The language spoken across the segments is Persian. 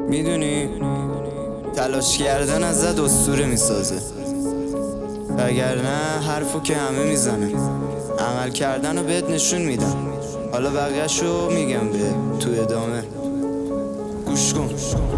میدونی تلاش کردن ازت اسطوره میسازه، وگرنه حرفو که همه میزنه، عمل کردن رو بهت نشون میدم. حالا بقیه‌شو میگم به تو ادامه. گوش کن.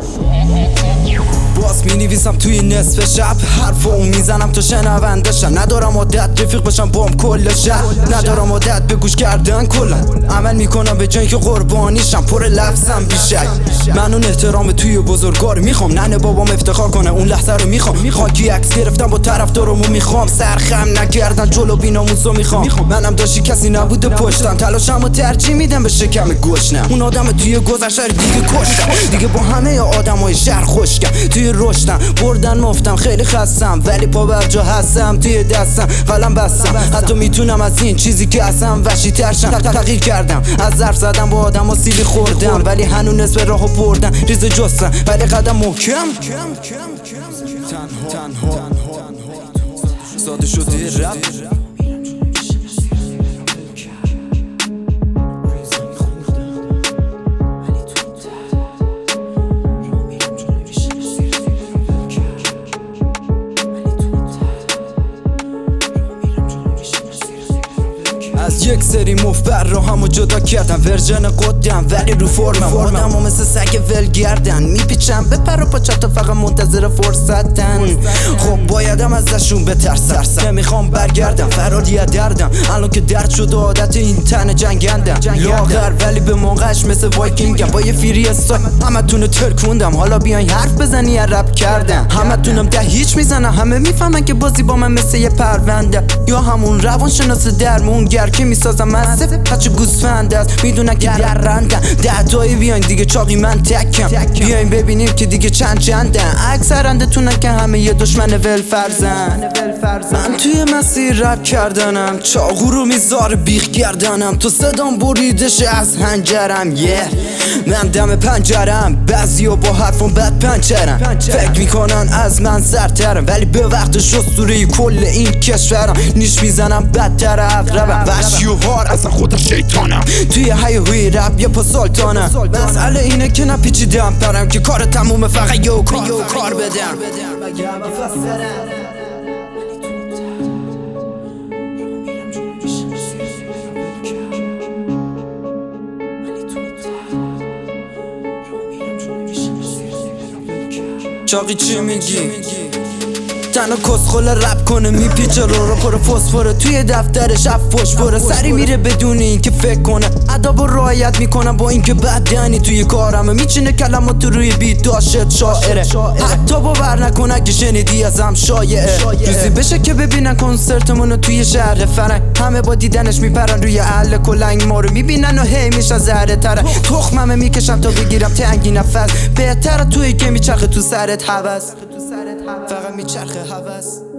باز می نویسم توی نصف شب، حرف اون میزنم تا شنونده شن. ندارم عادت رفیق بشم بام کل شهر، ندارم عادت به گوش کردن کلا. عمل میکنم به جایی که قربانیشم، پر لفظم بیشک. من اون احترام توی بزرگار میخوام، ننه بابام افتخار کنه اون لحظه رو میخوام. خاکی عکس گرفتم با طرفدارمو میخوام، سرخم نکردن جلو بیناموسو میخوام. منم داشتی کسی نبوده پشتم، تلاشمو ترجیح میدم به شکم گشنم. اون آدم توی گذشته دیگه کشتم، دیگه با همه آدمای شهر خوشگم. توی رشدم بردن مفتم، خیلی خستم ولی پا بر جا هستم. توی دستم قلم بستم، حتی میتونم از این چیزی که هستم وحشی ترشم. تغییر کردم، از ظرف زدم با آدم ها سیلی خوردم، ولی هنوز نصف راهو بردم. ریز جستم ولی قدم محکم. تنها ساده شده رپ. از یک سری مفبر رو همو جدا کردم، ورژن قدم ولی رو فرمم. آدم و مثل سگ ولگردن میپیچم به پر و پاچه تا فقط منتظر فرصتن. خب بایدم ازشون بترسم، نمیخوام برگردم فراری دردم. الان که درد شد عادت این تن جنگندم، لاغر ولی به موقعش مثل وایکینگم. با یه فیری استایل همه تونو ترکوندم، حالا بیاین حرف بزنی یا رپ کردم. همه تونم ده هیچ میزنم، همه میفهمن که بازی با من مثل یه پرونده، یا همون روانشناس درمونگر که میسازم مصف. بچه گوسفند است میدونن که درندن، 10 تایی بیاین دیگه چاقی من تکم. بیاین ببینیم که دیگه چند چندن، اکثرندتونن که همه یه دشمن ولفرزن. من توی مسیر رپ کردنم، چاقو رو میذاره بیخ گردنم. تو صدام بریدش از هنجرم. من دم پنجرم، بعضیا با حرفم بد پنچرم. فکر میکنن از من سرترم، ولی به وقتش اسطوره کل این کشورم. نیش میزنم بدتر اقربم، وحشی و هار اصلا خود شیطانم. توی هیاهوی رپ یه پا سلطانم. مسئله اینه که نپیچیدم پرم، که کار تمومه فقط یه کار بدم. چاقی چی میگی؟ تنها کسخل رپ کنه میپیچه رو پر فسفوره. توی دفترش افوش پره، سری میره بدون این که فکر کنه. ادب و رعایت میکنم با این که بدنی توی کارمه. میچینه کلمات روی بیت داشت شاعره، حتی باور نکن اگه شنیدی ازم شایعه. روزی بشه که ببینن کنسرتمونو توی شهر فرنگ، همه با دیدنش میپرن روی اهل کلنگ. ما رو میبینن و هی میشن زهره تره. تخممه میکشم تا بگیرم تنگی نفس، بهتره توی که میچرخه تو سرت هوس، فقط میچرخه هوس.